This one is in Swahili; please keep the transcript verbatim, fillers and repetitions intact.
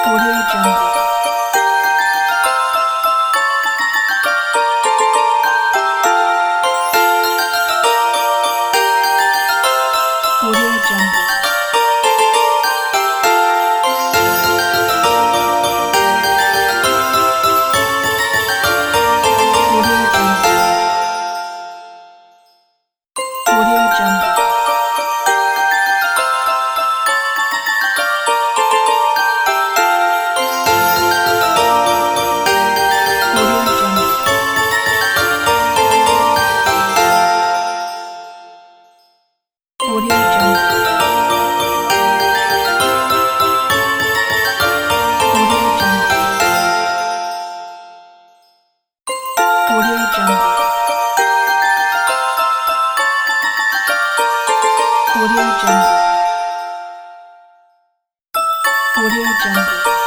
Audio Jungle. Audio Jungle. Audio Jungle. Audio Jungle. Audio Jungle. Audio Jungle. Audio Jungle. Audio Jungle. Audio Jungle.